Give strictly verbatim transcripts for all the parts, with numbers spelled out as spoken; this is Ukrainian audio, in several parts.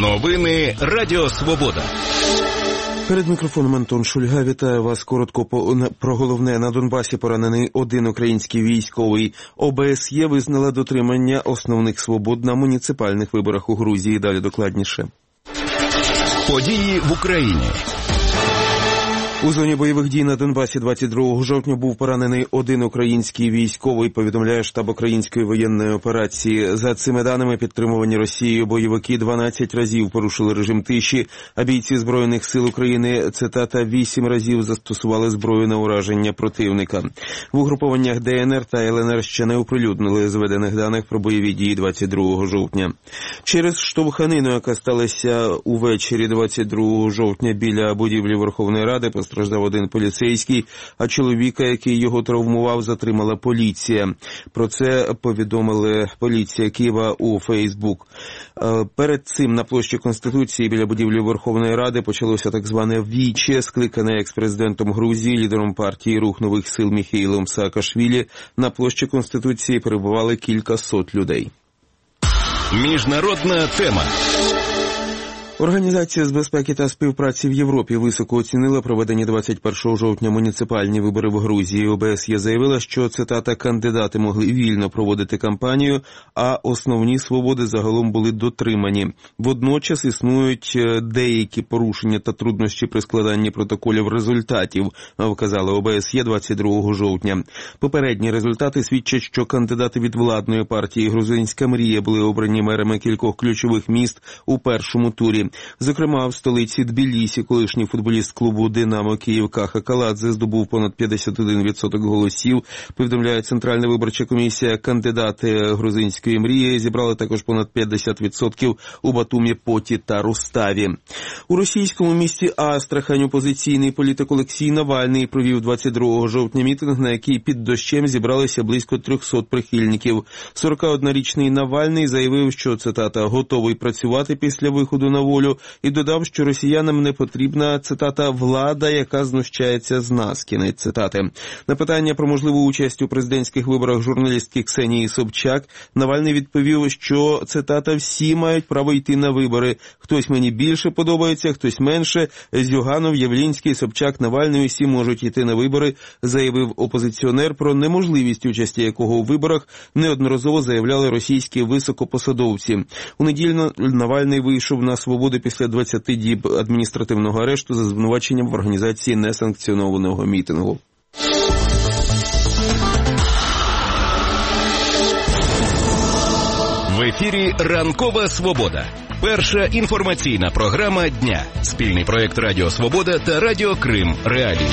Новини Радіо Свобода. Перед мікрофоном Антон Шульга. Вітаю вас. Коротко про головне. На Донбасі поранений один український військовий. О Б С Є визнала дотримання основних свобод на муніципальних виборах у Грузії. Далі докладніше. Події в Україні. У зоні бойових дій на Донбасі двадцять другого жовтня був поранений один український військовий, повідомляє штаб української воєнної операції. За цими даними, підтримувані Росією бойовики дванадцять разів порушили режим тиші, а бійці Збройних сил України, цитата, вісім разів застосували зброю на ураження противника. В угрупованнях Д Н Р та Л Н Р ще не оприлюднили зведених даних про бойові дії двадцять другого жовтня. Через штовханину, яка сталася увечері двадцять другого жовтня біля будівлі Верховної Ради, постраждав один поліцейський, а чоловіка, який його травмував, затримала поліція. Про це повідомили поліція Києва у Фейсбук. Перед цим на площі Конституції біля будівлі Верховної Ради почалося так зване віче, скликане екс-президентом Грузії, лідером партії «Рух нових сил» Міхеїлом Саакашвілі. На площі Конституції перебували кілька сот людей. Міжнародна тема. Організація з безпеки та співпраці в Європі високо оцінила проведені двадцять першого жовтня муніципальні вибори в Грузії. О Б С Є заявила, що, цитата, кандидати могли вільно проводити кампанію, а основні свободи загалом були дотримані. Водночас існують деякі порушення та труднощі при складанні протоколів результатів, вказали О Б С Є двадцять другого жовтня. Попередні результати свідчать, що кандидати від владної партії «Грузинська мрія» були обрані мерами кількох ключових міст у першому турі. Зокрема, в столиці Тбілісі колишній футболіст клубу «Динамо» Київ Каха Каладзе здобув понад п'ятдесят один відсоток голосів. Повідомляє Центральна виборча комісія, кандидати «Грузинської мрії» зібрали також понад п'ятдесят відсотків у Батумі, Поті та Руставі. У російському місті Астрахань опозиційний політик Олексій Навальний провів двадцять другого жовтня мітинг, на який під дощем зібралися близько трьохсот прихильників. сорокаоднорічний Навальний заявив, що, цитата, готовий працювати після виходу на волю, і додав, що росіянам не потрібна, цитата, влада, яка знущається з нас, кінець цитати. На питання про можливу участь у президентських виборах журналістки Ксенії Собчак Навальний відповів, що, цитата, всі мають право йти на вибори. Хтось мені більше подобається, хтось менше. Зюганов, Явлінський, Собчак, Навальний усі можуть йти на вибори, заявив опозиціонер, про неможливість участі якого у виборах неодноразово заявляли російські високопосадовці. У неділю Навальний вийшов на свободу після двадцяти діб адміністративного арешту за звинуваченням в організації несанкціонованого мітингу. В ефірі «Ранкова свобода». Перша інформаційна програма дня. Спільний проєкт Радіо Свобода та Радіо Крим Реалії.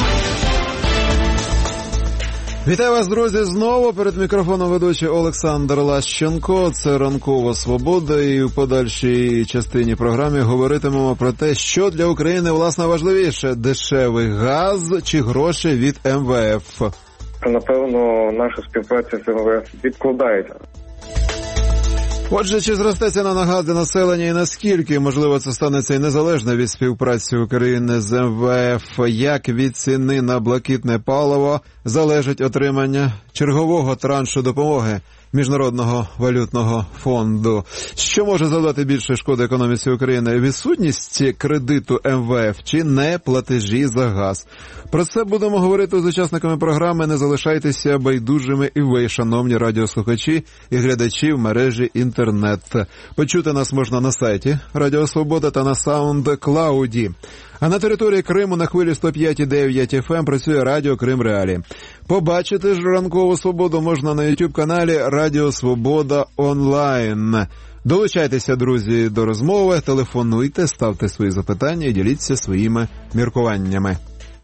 Вітаю вас, друзі, знову. Перед мікрофоном ведучий Олександр Лащенко. Це «Ранкова свобода», і в подальшій частині програми говоритимемо про те, що для України, власне, важливіше – дешевий газ чи гроші від М В Ф. Напевно, наша співпраця з М В Ф відкладається. Отже, чи зросте ціна на газ для населення і наскільки, можливо, це станеться і незалежно від співпраці України з М В Ф, як від ціни на блакитне паливо залежить отримання чергового траншу допомоги Міжнародного валютного фонду. Що може завдати більше шкоди економіці України? Відсутність кредиту М В Ф чи не платежі за газ? Про це будемо говорити з учасниками програми. Не залишайтеся байдужими і ви, шановні радіослухачі і глядачі в мережі інтернет. Почути нас можна на сайті Радіо Свобода та на SoundCloud. А на території Криму на хвилі сто п'ять і дев'ять еф ем працює Радіо Крим Реалії. Побачити ж «Ранкову свободу» можна на ютуб-каналі Радіо Свобода онлайн. Долучайтеся, друзі, до розмови, телефонуйте, ставте свої запитання і діліться своїми міркуваннями.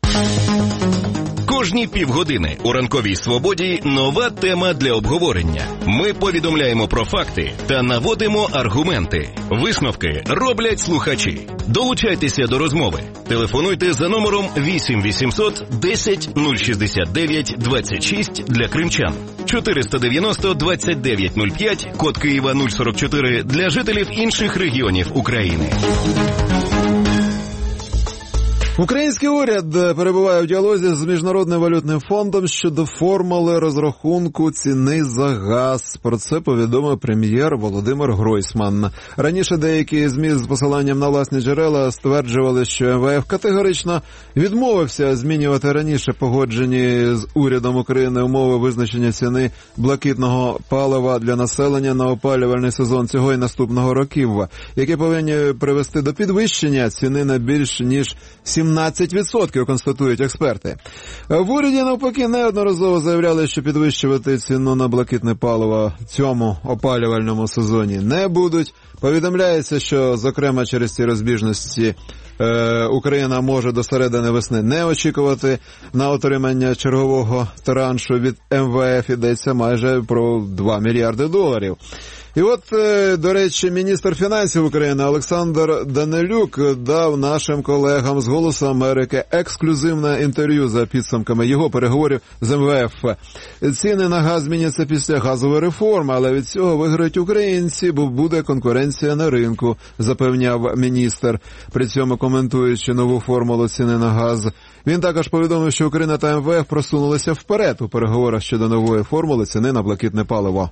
Кожні півгодини у «Ранковій свободі» нова тема для обговорення. Ми повідомляємо про факти та наводимо аргументи. Висновки роблять слухачі. Долучайтеся до розмови. Телефонуйте за номером вісім вісімсот десять нуль шістдесят дев'ять двадцять шість для кримчан, чотириста дев'яносто двадцять дев'ять нуль п'ять, код Києва нуль сорок чотири для жителів інших регіонів України. Український уряд перебуває в діалозі з Міжнародним валютним фондом щодо формули розрахунку ціни за газ. Про це повідомив прем'єр Володимир Гройсман. Раніше деякі ЗМІ з посиланням на власні джерела стверджували, що ем ве еф категорично відмовився змінювати раніше погоджені з урядом України умови визначення ціни блакитного палива для населення на опалювальний сезон цього і наступного років, які повинні привести до підвищення ціни на більш ніж сімнадцять відсотків, констатують експерти. В уряді, навпаки, неодноразово заявляли, що підвищувати ціну на блакитне паливо в цьому опалювальному сезоні не будуть. Повідомляється, що, зокрема, через ці розбіжності е, Україна може до середини весни не очікувати на отримання чергового траншу від ем ве еф. Йдеться майже про два мільярди доларів. І от, до речі, міністр фінансів України Олександр Данилюк дав нашим колегам з «Голосу Америки» ексклюзивне інтерв'ю за підсумками його переговорів з ем ве еф. Ціни на газ зміняться після газової реформи, але від цього виграють українці, бо буде конкуренція на ринку, запевняв міністр, при цьому коментуючи нову формулу ціни на газ. Він також повідомив, що Україна та ем ве еф просунулися вперед у переговорах щодо нової формули ціни на блакитне паливо.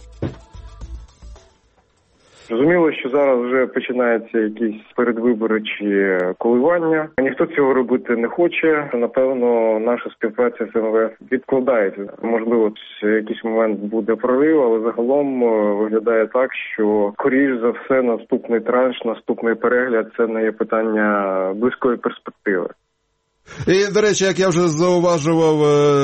Зрозуміло, що зараз вже починаються якісь передвиборчі коливання. Ніхто цього робити не хоче. Напевно, наша співпраця з ем ве еф відкладається. Можливо, в якийсь момент буде прорив, але загалом виглядає так, що, скоріш за все, наступний транш, наступний перегляд – це не є питання близької перспективи. І, до речі, як я вже зауважував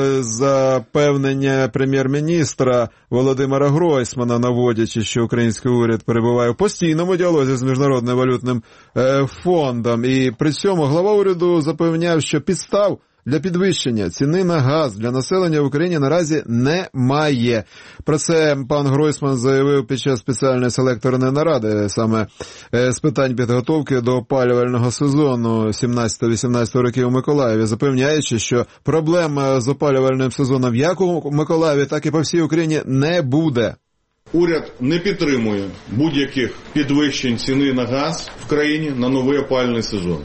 запевнення прем'єр-міністра Володимира Гройсмана, наводячи, що український уряд перебуває в постійному діалозі з Міжнародним валютним фондом. І при цьому глава уряду запевняв, що підстав для підвищення ціни на газ для населення в Україні наразі немає. Про це пан Гройсман заявив під час спеціальної селекторної наради саме з питань підготовки до опалювального сезону сімнадцятого-вісімнадцятого років у Миколаєві, запевняючи, що проблем з опалювальним сезоном як у Миколаєві, так і по всій Україні не буде. Уряд не підтримує будь-яких підвищень ціни на газ в країні на новий опалювальний сезон.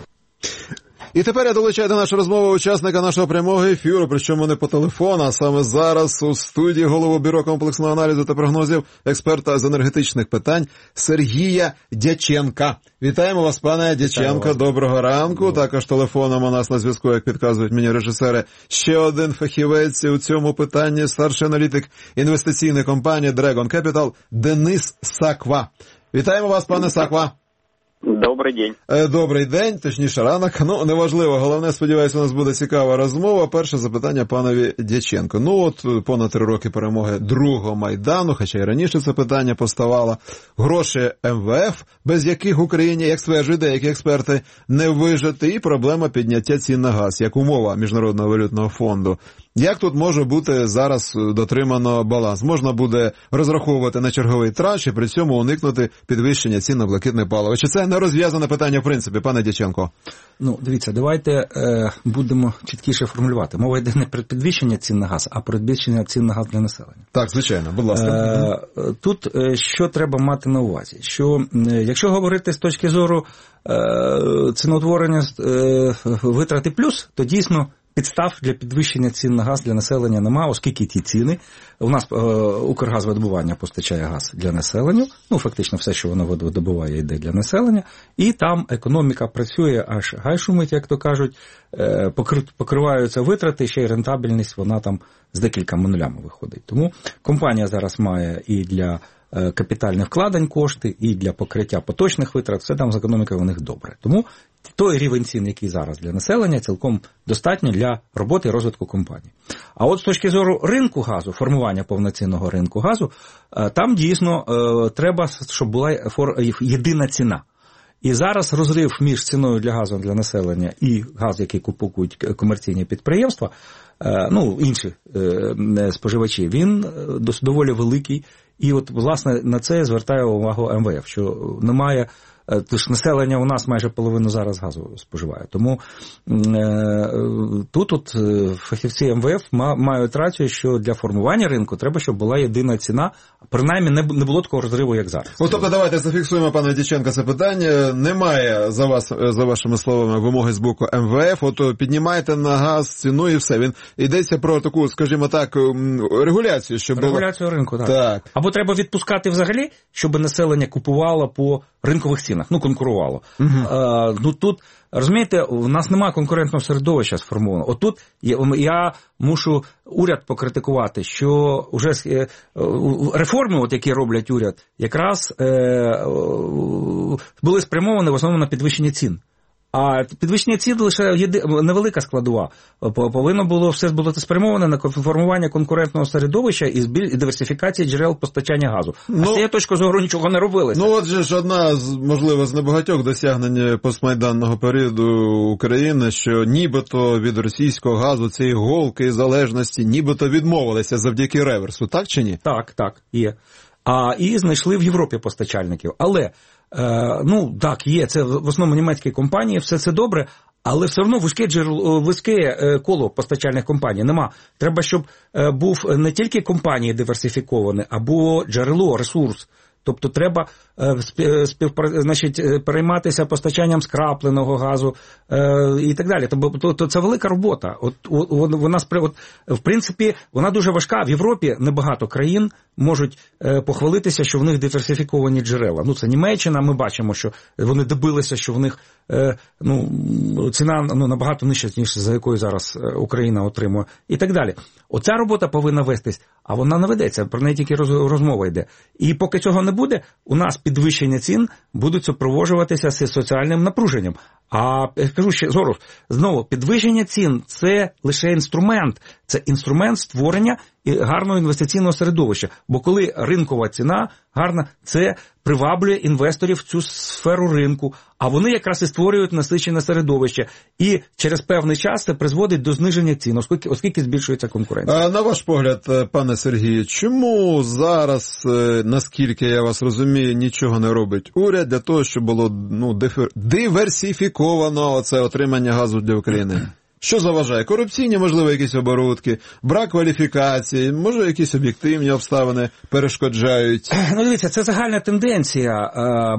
І тепер я долучаю до нашої розмови учасника нашого прямого ефіру, причому не по телефону, а саме зараз у студії голову Бюро комплексного аналізу та прогнозів, експерта з енергетичних питань Сергія Дяченка. Вітаємо вас, пане Дяченко, доброго ранку. Доброго. Також телефоном у нас на зв'язку, як підказують мені режисери, ще один фахівець у цьому питанні, старший аналітик інвестиційної компанії Dragon Capital Денис Саква. Вітаємо вас, пане Саква. Добрий день. Добрий день, точніше ранок. Ну, неважливо. Головне, сподіваюся, у нас буде цікава розмова. Перше запитання панові Дяченко. Ну, от понад три роки перемоги другого Майдану, хоча й раніше це питання поставало. Гроші ем ве еф, без яких в Україні, як стверджують деякі експерти, не вижити. І проблема підняття цін на газ, як умова Міжнародного валютного фонду. Як тут може бути зараз дотримано баланс? Можна буде розраховувати на черговий транш і при цьому уникнути підвищення цін на блакитне паливо. Чи це не розв'язане питання в принципі, пане Дяченко? Ну, дивіться, давайте е, будемо чіткіше формулювати. Мова йде не про підвищення цін на газ, а про підвищення цін на газ для населення. Так, звичайно, будь ласка. Е, тут е, що треба мати на увазі? Що е, якщо говорити з точки зору е, ціноутворення е, витрати плюс, то дійсно підстав для підвищення цін на газ для населення немає, оскільки ті ціни, у нас е, Укргазвидобування постачає газ для населення, ну фактично все, що воно видобуває, йде для населення, і там економіка працює аж гай шумить, як то кажуть, е, покри, покриваються витрати, ще й рентабельність, вона там з декількома нулями виходить. Тому компанія зараз має і для е, капітальних вкладень кошти, і для покриття поточних витрат, все там з економікою у них добре. Тому той рівень цін, який зараз для населення, цілком достатньо для роботи і розвитку компанії. А от з точки зору ринку газу, формування повноцінного ринку газу, там дійсно треба, щоб була єдина ціна. І зараз розрив між ціною для газу для населення і газ, який купують комерційні підприємства, ну, інші споживачі, він доволі великий. І от, власне, на це звертає увагу ем ве еф, що немає Тож населення у нас майже половину зараз газу споживає. Тому тут от фахівці ем ве еф мають рацію, що для формування ринку треба, щоб була єдина ціна, принаймні не було такого розриву, як зараз. Ну, тобто давайте зафіксуємо, пане Дяченко, це питання. Немає, за вас, за вашими словами, вимоги з боку ем ве еф, от піднімайте на газ ціну і все. Він йдеться про таку, скажімо так, регуляцію, щоб регуляцію було... ринку, так. так. Або треба відпускати взагалі, щоб населення купувало по ринкових цінах, ну, конкурувало. Угу. А, ну, тут, розумієте, у нас немає конкурентного середовища сформовано. Отут я, я мушу уряд покритикувати, що вже реформи, от, які роблять уряд, якраз е, були спрямовані в основному на підвищення цін. А підвищення цін лише єди... невелика складова. Повинно було все бути спрямоване на формування конкурентного середовища і диверсифікації джерел постачання газу. Ну, а з цієї точки зору нічого не робилося. Ну, отже ж, одна з, можливо, з небагатьох досягнень постмайданного періоду України, що нібито від російського газу, цієї голки залежності, нібито відмовилися завдяки реверсу. Так чи ні? Так, так, є. А, і знайшли в Європі постачальників. Але Е, ну, так, є, це в основному німецькі компанії, все це добре, але все одно вузьке, джерело, вузьке коло постачальних компаній нема. Треба, щоб був не тільки компанії диверсифіковані, або джерело, ресурс. Тобто треба співпра... значить, перейматися постачанням скрапленого газу е, і так далі. Тобто то це велика робота. От, от, вона, от, в принципі, вона дуже важка. В Європі небагато країн можуть е, похвалитися, що в них диверсифіковані джерела. Ну, це Німеччина, ми бачимо, що вони добилися, що в них е, ну, ціна ну, набагато нижча, ніж за якою зараз Україна отримує. І так далі. Оця робота повинна вестись, а вона не ведеться, про неї тільки розмова йде. І поки цього не буде, у нас підвищення цін будуть супроводжуватися з соціальним напруженням. А я кажу ще зору, знову, підвищення цін – це лише інструмент, це інструмент створення гарного інвестиційного середовища. Бо коли ринкова ціна гарна, це приваблює інвесторів в цю сферу ринку, а вони якраз і створюють насичене середовище. І через певний час це призводить до зниження цін, оскільки, оскільки збільшується конкуренція. А на ваш погляд, пане Сергію, чому зараз, наскільки я вас розумію, нічого не робить уряд для того, щоб було ну, диверсифіковано оце отримання газу для України? Що заважає? Корупційні, можливо, якісь оборудки, брак кваліфікації, може, якісь об'єктивні обставини перешкоджають? Ну, дивіться, це загальна тенденція,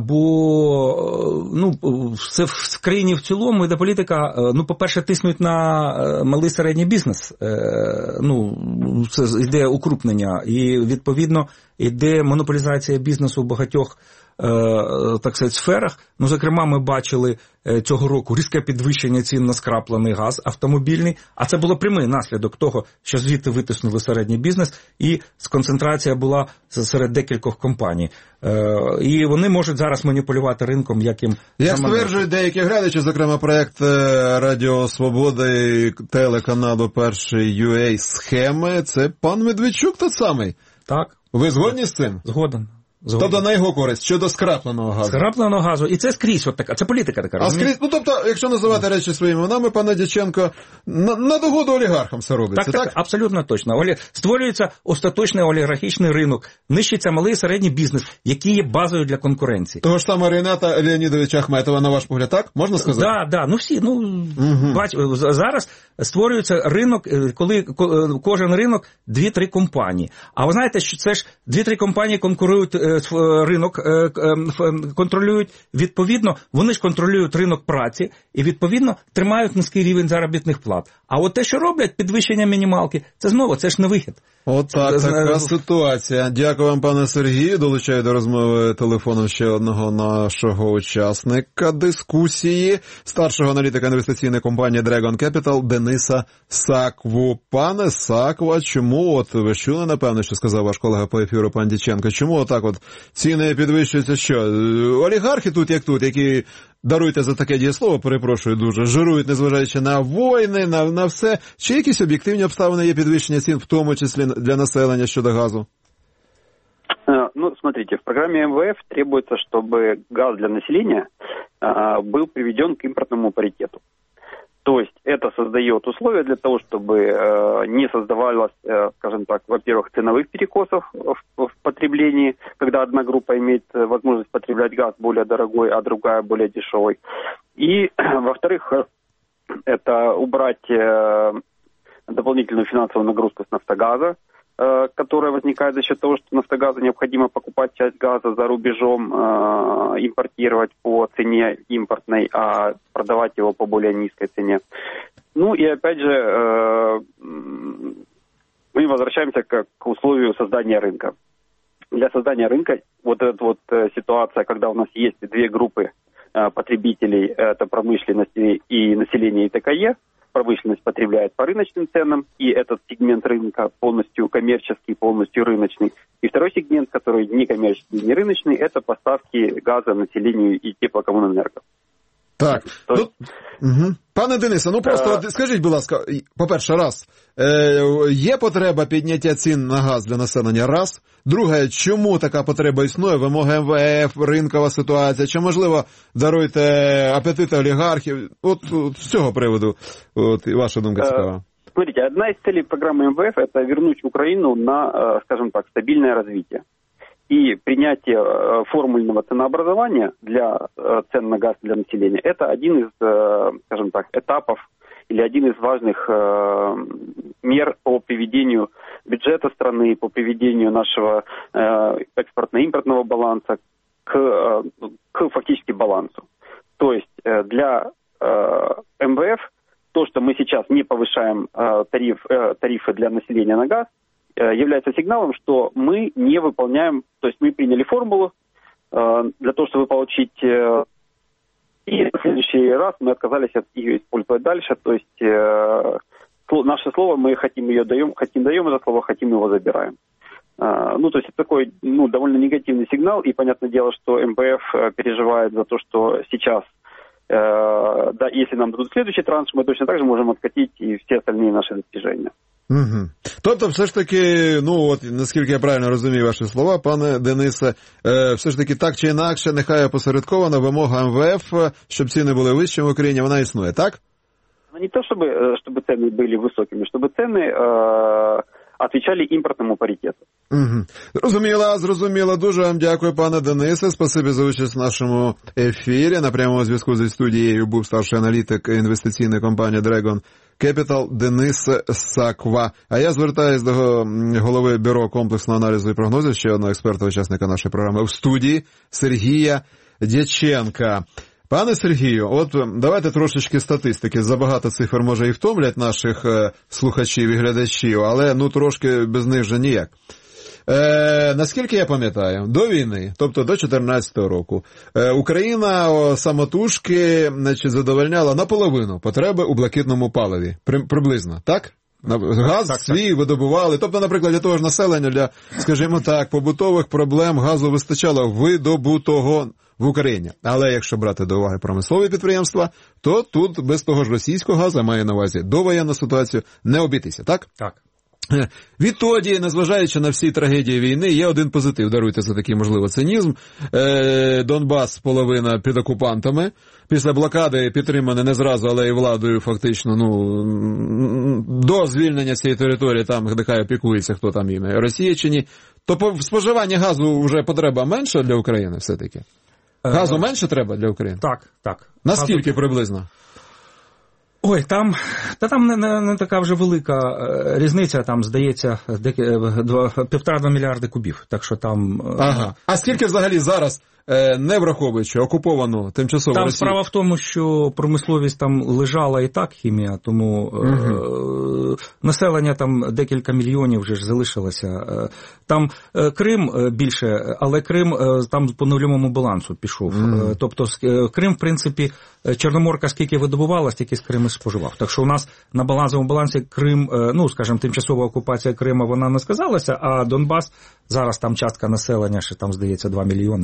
бо ну, це в країні в цілому йде політика, ну, по-перше, тиснуть на малий середній бізнес, ну, це йде укрупнення, і, відповідно, йде монополізація бізнесу в багатьох так сказати, сферах. Ну, зокрема, ми бачили цього року різке підвищення цін на скраплений газ автомобільний, а це було прямий наслідок того, що звідти витиснули середній бізнес, і сконцентрація була серед декількох компаній. І вони можуть зараз маніпулювати ринком, як їм... Як стверджують деякі глядачі, зокрема, проєкт Радіо Свободи телеканалу Перший ю ей схеми, це пан Медведчук тот самий. Так. Ви згодні з цим? Згоден. Згоден. Тобто на його користь, щодо скрапленого газу. Скрапленого газу. І це скрізь от така, це політика така. А скрізь, ну тобто, якщо називати речі своїми іменами, пане Дяченко, на, на догоду олігархам все робиться, так? Так, так, абсолютно точно. Олі... Створюється остаточний олігархічний ринок, нищиться малий і середній бізнес, який є базою для конкуренції. Того ж саме Ріната Леонідовича Ахметова, на ваш погляд, так? Можна сказати? Так, да, да, ну всі, ну, угу. бач, зараз створюється ринок, коли кожен ринок дві-три компанії. А ви знаєте, що це ж дві-три компанії конкурують ринок, контролюють, відповідно, вони ж контролюють ринок праці і, відповідно, тримають низький рівень заробітних плат. А от те, що роблять, підвищення мінімалки, це знову, це ж не вихід. От так, така ситуація. Дякую вам, пане Сергію. Долучаю до розмови телефоном ще одного нашого учасника дискусії, старшого аналітика інвестиційної компанії Dragon Capital Дениса Сакву. Пане Саква, чому, от ви чули, напевно, що сказав ваш колега по ефіру, пан Дяченко, чому отак от ціни підвищуються, що? Олігархи тут, як тут, які, даруйте за таке дієслово, перепрошую дуже, жирують, незважаючи на війни, на, на все. Чи якісь об'єктивні обставини є підвищення цін, в тому числі для населення щодо газу? Ну, смотрите, в программе эм вэ эф требуется, чтобы газ для населения был приведен к импортному паритету. То есть это создает условия для того, чтобы э, не создавалось, э, скажем так, во-первых, ценовых перекосов в, в потреблении, когда одна группа имеет возможность потреблять газ более дорогой, а другая более дешевый. И, во-вторых, это убрать э, дополнительную финансовую нагрузку с «Нафтогаза», э, которая возникает за счет того, что «Нафтогазу» необходимо покупать часть газа за рубежом, э, импортировать по цене импортной, а продавать его по более низкой цене. Ну и опять же, э, мы возвращаемся к, к условию создания рынка. Для создания рынка вот эта вот э, ситуация, когда у нас есть две группы э, потребителей, это промышленность и население ИТКЕ, промышленность потребляет по рыночным ценам, и этот сегмент рынка полностью коммерческий, полностью рыночный. И второй сегмент, который не коммерческий, не рыночный, это поставки газа населению и теплокомуненерго. Так, То ну, угу. Пане Денисе, ну просто Е... от, скажіть, будь ласка, по-перше, раз, е, є потреба підняття цін на газ для населення, раз. Друге, чому така потреба існує, вимоги ем ве еф, ринкова ситуація, чи, можливо, даруйте апетити олігархів, от, от з цього приводу, от, і ваша думка цікава. Е... Смотрите, одна из целей программы эм вэ эф – это вернуть Украину на, скажем так, стабильное развитие. И принятие формульного ценообразования для цен на газ для населения – это один из, скажем так, этапов или один из важных мер по приведению бюджета страны, по приведению нашего экспортно-импортного баланса к, к фактически балансу. То есть для эм вэ эф то, что мы сейчас не повышаем тариф, тарифы для населения на газ, является сигналом, что мы не выполняем, то есть мы приняли формулу э, для того, чтобы получить, э, и в следующий раз мы отказались от ее использовать дальше, то есть э, наше слово, мы хотим ее даем, хотим даем это слово, хотим его забираем. Э, ну, то есть это такой, ну, довольно негативный сигнал, и понятное дело, что эм вэ эф переживает за то, что сейчас, э, да, если нам дадут следующий транш, мы точно так же можем откатить и все остальные наши достижения. Угу. Тобто, все ж таки, ну от наскільки я правильно розумію ваші слова, пане Денисе, е, все ж таки так чи інакше, нехай опосередкована вимога ем ве еф, щоб ціни були вищими в Україні, вона існує, так? Не то, чтобы, чтобы цены были высокими, чтобы цены э, отвечали импортному паритету. Угу. Зрозуміло, зрозуміло. Дуже вам дякую, пане Денисе. Спасибі за участь в нашому ефірі. На прямому зв'язку зі студією був старший аналітик інвестиційної компанії Dragon Capital Денис Саква. А я звертаюсь до голови Бюро комплексного аналізу і прогнозів, ще одного експерта, учасника нашої програми в студії, Сергія Дяченка. Пане Сергію, от давайте трошечки статистики. Забагато цифр, може, і втомлять наших е, слухачів і глядачів, але ну трошки без них вже ніяк. Е, наскільки я пам'ятаю, до війни, тобто до чотирнадцятого року, е, Україна о, самотужки, значить, задовольняла наполовину потреби у блакитному паливі. При, приблизно, так? Газ так, свій так. видобували. Тобто, наприклад, для того ж населення, для, скажімо так, побутових проблем газу вистачало видобутого в Україні. Але якщо брати до уваги промислові підприємства, то тут без того ж російського газу, маю на увазі довоєнну ситуацію, не обійтися, так? Так. Відтоді, незважаючи на всі трагедії війни, є один позитив, даруйте за такий, можливо, цинізм. Е, Донбас половина під окупантами. Після блокади підтримані не зразу, але і владою фактично, ну, до звільнення цієї території, там, нехай опікується, хто там іме, Росія чи ні. То по споживанню газу вже потреба менша для України все-таки? Газу менше треба для України? Так, так. Наскільки Газу... приблизно? Ой, там, та там не, не, не така вже велика різниця, там, здається, півтора-два мільярди кубів, так що там... Ага. А скільки взагалі зараз, не враховуючи окуповану тимчасово там Росію? Справа в тому, що промисловість там лежала і так, хімія, тому угу. е- населення там декілька мільйонів вже ж залишилося. Там е- Крим більше, але Крим е- там по нульовому балансу пішов. Угу. Е- тобто Крим, в принципі, Чорноморка скільки видобувала, стільки з Криму споживав. Так що у нас на балансовому балансі Крим, ну, скажімо, тимчасова окупація Криму, вона не сказалася, а Донбас, зараз там частка населення, ще там, здається, два мільйони. Тобто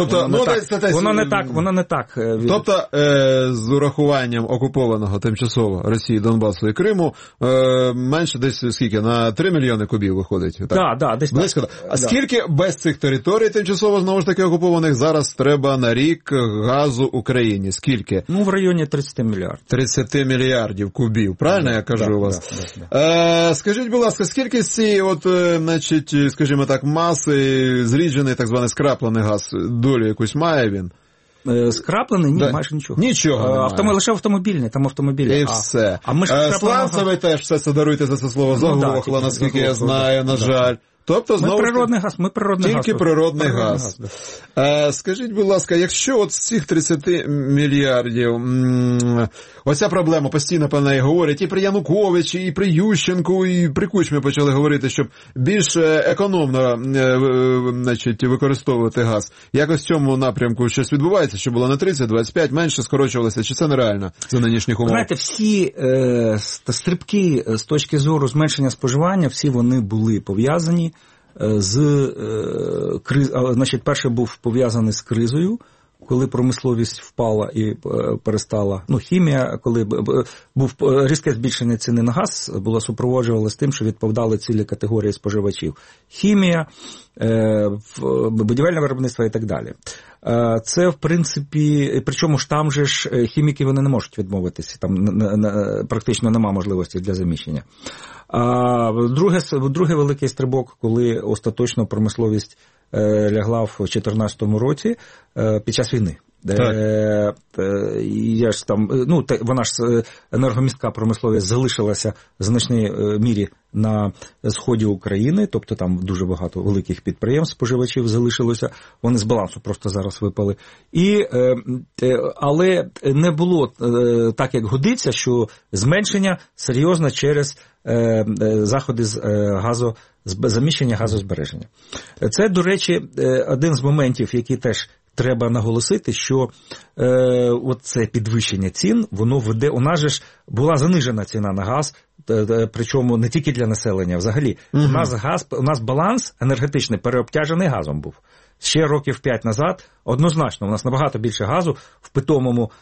Тобто, воно, ну, не десь, так, десь, воно не так, воно не так. Тобто, е, з урахуванням окупованого тимчасово Росії, Донбасу і Криму, е, менше десь скільки, на три мільйони кубів виходить? Так, да, да, десь близько. Так. А скільки без цих територій тимчасово, знову ж таки, окупованих зараз треба на рік газу Україні? Скільки? Ну, в районі тридцять мільярдів. тридцять мільярдів кубів, правильно да, я кажу да, у вас? Да, да, да. Е, скажіть, будь ласка, скільки з цієї, от, значить, скажімо так, маси, зріджений, так званий скраплений газ, долю якусь має він? Скраплений? Ні, да. майже нічого. Нічого немає. Автомобіль, лише автомобільний, там автомобілі. І а, все. А ми ж е, Сланцевий теж, все це даруйте за це слово, ну, заглохло, да, наскільки заглохло, я знаю, да, на жаль. Да. Тобто, знову ми природний газ, ми природний тільки газ. Тільки природний, природний газ. газ е, скажіть, будь ласка, якщо от з цих тридцять мільярдів, м- оця проблема постійно про неї говорять, і при Януковичі, і при Ющенку, і при Кучмі почали говорити, щоб більш економно е, значить, використовувати газ. Якось в цьому напрямку щось відбувається, що було на тридцять, двадцять п'ять, менше скорочувалося, чи це нереально за нинішніх умов? Знаєте, всі е, стрибки з точки зору зменшення споживання, всі вони були пов'язані з е, криз, значить, перший був пов'язаний з кризою, коли промисловість впала і перестала, ну, хімія, коли був різке збільшення ціни на газ, було супроводжувалося тим, що відповідали цілі категорії споживачів. Хімія, будівельне виробництво і так далі. Це, в принципі, причому ж там же ж хіміки вони не можуть відмовитися, там практично нема можливості для заміщення. А друге, другий великий стрибок, коли остаточно промисловість лягла в чотирнадцятому році під час війни. Е, я ж там, ну, вона ж енергомістка промисловість залишилася в значній мірі на сході України, тобто там дуже багато великих підприємств, споживачів залишилося, вони з балансу просто зараз випали. І, але не було так, як годиться, що зменшення серйозно через заходи з газо, заміщення газозбереження. Це, до речі, один з моментів, який теж треба наголосити, що е, оце підвищення цін, воно веде, у нас же ж була занижена ціна на газ, т, т, причому не тільки для населення, взагалі. Угу. У нас газ, у нас баланс енергетичний переобтяжений газом був. Ще років п'ять назад однозначно у нас набагато більше газу в питомому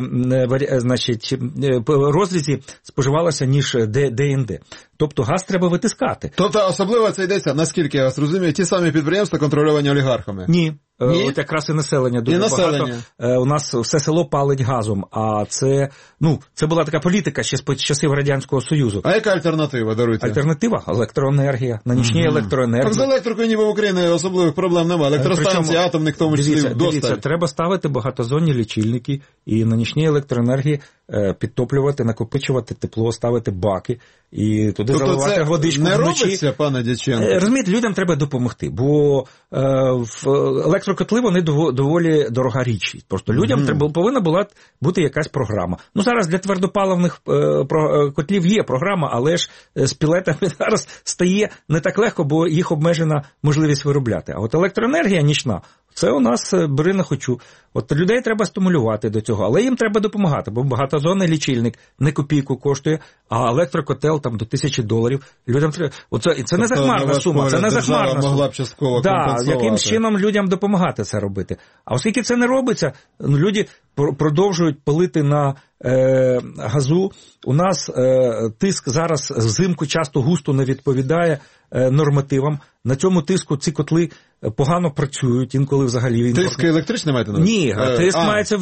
е, значить, розрізі споживалося, ніж де-інде. Тобто газ треба витискати. Тобто особливо це йдеться, наскільки я вас розумію, ті самі підприємства контрольовані олігархами? Ні. Ні? От якраз і населення дуже і багато. У нас все село палить газом, а це, ну, це була така політика ще з часів Радянського Союзу. А яка альтернатива, даруйте? Альтернатива – електроенергія, на нічній mm-hmm. електроенергії. Так з електрикою ніби в Україні особливих проблем немає. Електростанції, атомних, в тому числі, дивіться, досталь. Дивіться, треба ставити багатозонні лічильники і на нічній електроенергії підтоплювати, накопичувати тепло, ставити баки і туди тобто заливати водичку вночі. Тобто не робиться, пане Дяченко? Розумієте, людям треба допомогти, бо е, в електрокотли вони доволі дорога річ. Просто людям mm. треба, повинна була бути якась програма. Ну, зараз для твердопаливних е, про, котлів є програма, але ж з пілетами зараз стає не так легко, бо їх обмежена можливість виробляти. А от електроенергія нічна, це у нас бери на хочу. От людей треба стимулювати до цього, але їм треба допомагати, бо багатозонний лічильник не копійку коштує, а електрокотел там до тисячі доларів. Людям треба. Оце, це не захмарна сума, це не захмарна сума. Могла б частково да, компенсувати. Яким чином людям допомагати це робити? А оскільки це не робиться, люди продовжують палити на е, газу. У нас е, тиск зараз взимку часто густо не відповідає е, нормативам. На цьому тиску ці котли погано працюють, інколи взагалі... Імпортні... Тиск електричний маєте на увазі? Ні, е, тиск а. мається в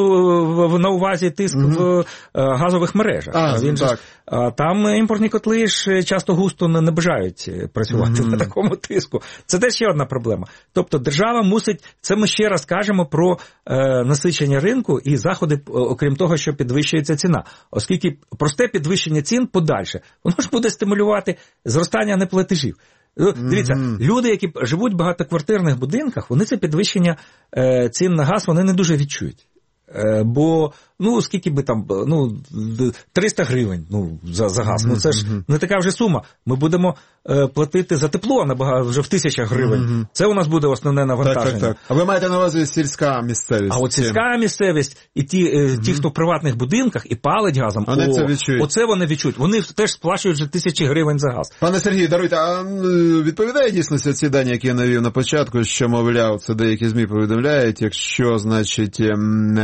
виду на увазі тиск угу. в газових мережах. А, Він так. Же, там імпортні котли ж часто густо не, не бажають працювати угу. на такому тиску. Це теж ще одна проблема. Тобто держава мусить, це ми ще раз кажемо про е, насичення ринку і заходи, окрім того, що підвищується ціна. Оскільки просте підвищення цін подальше, воно ж буде стимулювати зростання неплатежів. Дивіться, mm-hmm. люди, які живуть в багатоквартирних будинках, вони це підвищення е, цін на газ, вони не дуже відчують. Е, бо, ну, скільки би там, ну, триста гривень, ну, за, за газ. Ну, це ж не така вже сума. Ми будемо е, платити за тепло набагато, вже в тисячах гривень. Mm-hmm. Це у нас буде основне навантаження. Так, так, так. А ви маєте на увазі сільська місцевість? А от сільська місцевість і ті, е, mm-hmm. ті, хто в приватних будинках і палить газом, вони о, це відчують. Оце вони відчують. Вони теж сплачують вже тисячі гривень за газ. Пане Сергію, даруйте, а відповідає дійсності ці дані, які я навів на початку, що, мовляв, це деякі ЗМІ повідомляють, якщо, значить, е,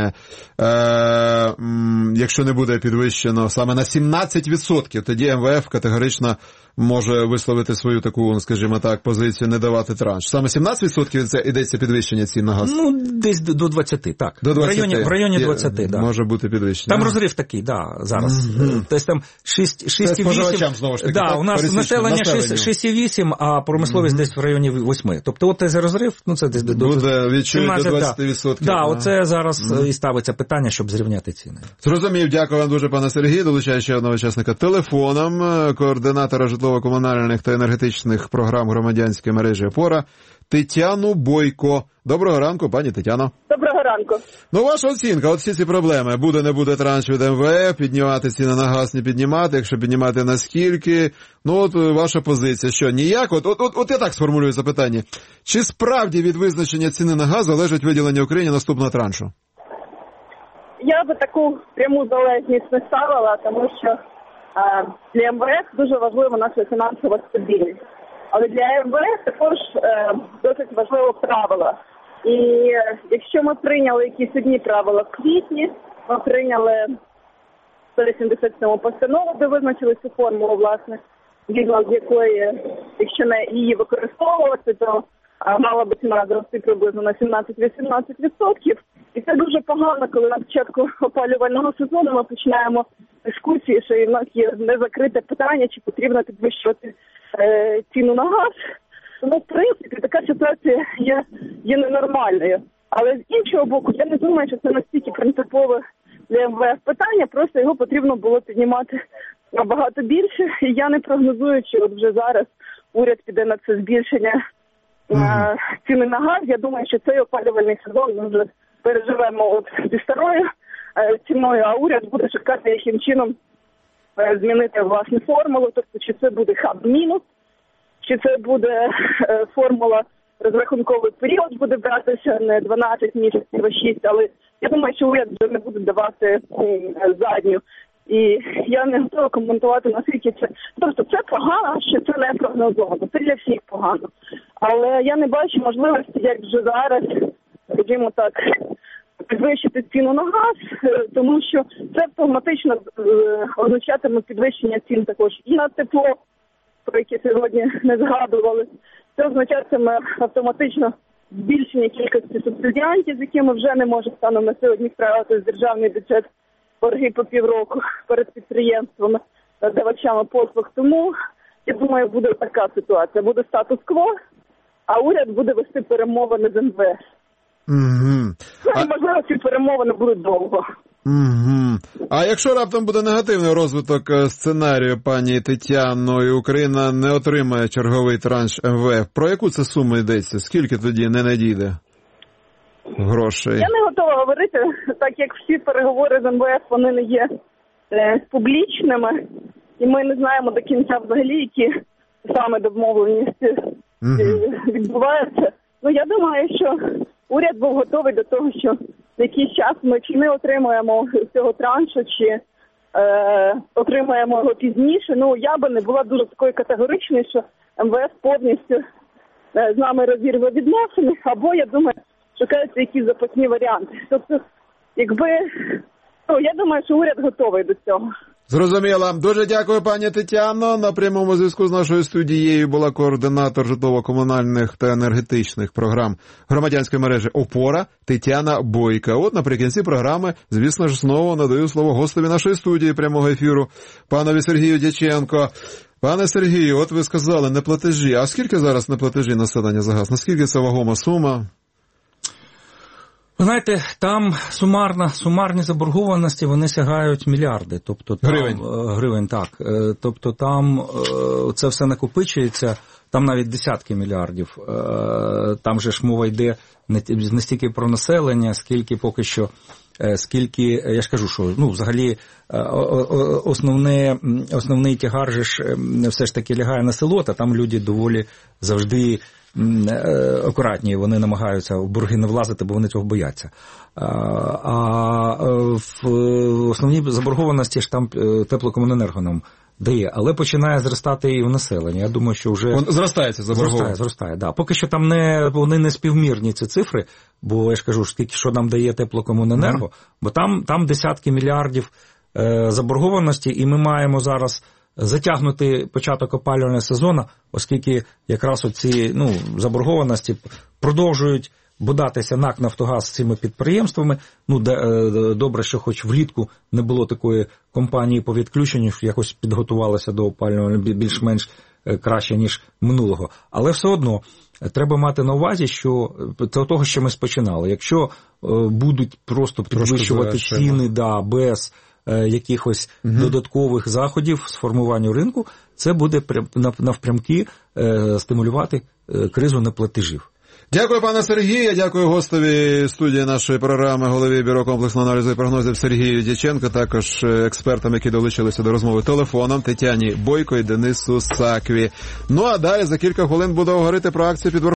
е, якщо не буде підвищено саме на сімнадцять відсотків, тоді ем ве еф категорично може висловити свою таку, скажімо так, позицію не давати транш. Саме сімнадцять відсотків це йдеться підвищення цін на газ? Ну, десь до двадцяти, так. До двадцяти. В районі, в районі двадцяти, так. Може бути підвищення. Там розрив такий, так, да, зараз. Mm-hmm. Тобто там шість цілих вісім... Це споживачам, знову ж таки. Да, у нас населення шість цілих вісім, а промисловість mm-hmm. десь в районі восьми. Тобто от цей розрив, ну це десь до буде відчує до двадцять відсотків. Так, да, оце зараз mm-hmm. і ставиться питання, щоб зрівняти ціни. Зрозумів, дякую вам дуже, пане Сергій. Долучаю ще одного учасника телефоном, координатора житлово-комунальних та енергетичних програм громадянської мережі «Опора» Тетяну Бойко. Доброго ранку, пані Тетяно. Доброго ранку. Ну, ваша оцінка, от всі ці проблеми. Буде, не буде транш від ем ве еф, піднімати ціни на газ, не піднімати, якщо піднімати наскільки. Ну, от ваша позиція, що ніяк? От, от, от, от я так сформулюю запитання. Чи справді від визначення ціни на газ залежить виділення Україні наступного траншу? Я би таку пряму залежність не ставила, тому що е, для ем ве еф дуже важлива наша фінансова стабільність. Але для ем ве еф також е, досить важливо правила. І е, якщо ми прийняли якісь одні правила в квітні, ми прийняли сто вісімдесят сьому постанову, де визначили цю формулу, власне, згідно з якої, якщо не її використовувати, то а, мала би ціна зрости приблизно на сімнадцять-вісімнадцять відсотків. І це дуже погано, коли на початку опалювального сезону ми починаємо дискусії, що і в нас є незакрите питання, чи потрібно підвищувати е, ціну на газ. Тому, в принципі, така ситуація є, є ненормальною. Але з іншого боку, я не думаю, що це настільки принципове для ем ве еф питання, просто його потрібно було піднімати набагато більше. І я не прогнозую, чи от вже зараз уряд піде на це збільшення mm-hmm. ціни на газ. Я думаю, що цей опалювальний сезон ми вже переживемо от зі старою е, ціною, а уряд буде шукати, яким чином е, змінити власне формулу, тобто чи це буде хаб-мінус, чи це буде е, формула розрахунковий період буде братися не дванадцять місяців, а шість, але я думаю, що уряд вже не буде давати е, задню. І я не готова коментувати, наскільки це... Тобто це погано, що це не прогнозовано, це для всіх погано. Але я не бачу можливості, як вже зараз, скажімо так, підвищити ціну на газ, тому що це автоматично означатиме підвищення цін також і на тепло, про яке сьогодні не згадували. Це означатиме автоматично збільшення кількості субсидіантів, з якими вже не може станом на сьогодні справитися державний бюджет, борги по півроку перед підприємствами, надавачами послуг. Тому, я думаю, буде така ситуація. Буде статус-кво, а уряд буде вести перемовини з ем ве еф. Угу. Ну, і, можливо, ці перемовини будуть довго. Угу. А якщо раптом буде негативний розвиток сценарію, пані Тетяно, і Україна не отримає черговий транш ем ве еф, про яку це суму йдеться? Скільки тоді не надійде грошей? Я не готова говорити, так як всі переговори з ем ве еф, вони не є е, публічними, і ми не знаємо до кінця взагалі, які саме домовленості угу. відбуваються. Ну, я думаю, що уряд був готовий до того, що в якийсь час ми чи не отримаємо цього траншу, чи е, отримаємо його пізніше. Ну, я би не була дуже такою категоричною, що ем ве еф повністю е, з нами розірве відносини, або, я думаю, шукаються якісь запасні варіанти. Тобто, якби, ну, я думаю, що уряд готовий до цього. Зрозуміло. Дуже дякую, пані Тетяно. На прямому зв'язку з нашою студією була координатор житлово-комунальних та енергетичних програм громадянської мережі «Опора» Тетяна Бойка. От наприкінці програми, звісно ж, знову надаю слово гостеві нашої студії прямого ефіру, панові Сергію Дяченко. Пане Сергію, от ви сказали, неплатежі. А скільки зараз неплатежі населення за газ? Наскільки це вагома сума? Ви знаєте, там сумарна, сумарні заборгованості, вони сягають мільярди. Тобто там, гривень. Гривень, так. Тобто там це все накопичується. там навіть десятки мільярдів. Там же ж мова йде не стільки про населення, скільки поки що, скільки, я ж кажу, що ну, взагалі основне, основний тягар же ж все ж таки лягає на село, та там люди доволі завжди акуратні, вони намагаються в борги не влазити, бо вони цього бояться. А в основній заборгованості ж там теплокомуненерго нам дає, але починає зростати і в населенні. Я думаю, що вже... Он зростається заборгованість. Зростає, зростає, да. Поки що там не, вони не співмірні, ці цифри, бо я ж кажу, скільки що нам дає теплокомуненерго, mm-hmm. бо там, там десятки мільярдів е, заборгованості, і ми маємо зараз затягнути початок опалювального сезону, оскільки якраз оці ну, заборгованості продовжують бодатися НАК «Нафтогаз» з цими підприємствами. Ну, добре, що хоч влітку не було такої компанії по відключенню, що якось підготувалося до опалювання більш-менш краще, ніж минулого. Але все одно треба мати на увазі, що це того, що ми спочинали. Якщо будуть просто підвищувати ціни да, без якихось угу. додаткових заходів з формуванню ринку, це буде навпрямки стимулювати кризу неплатежів. Дякую, пане Сергію, дякую гостеві студії нашої програми, голові Бюро комплексного аналізу і прогнозів Сергію Дяченко, також експертам, які долучилися до розмови телефоном, Тетяні Бойко і Денису Сакві. Ну а далі за кілька хвилин будемо говорити про акцію під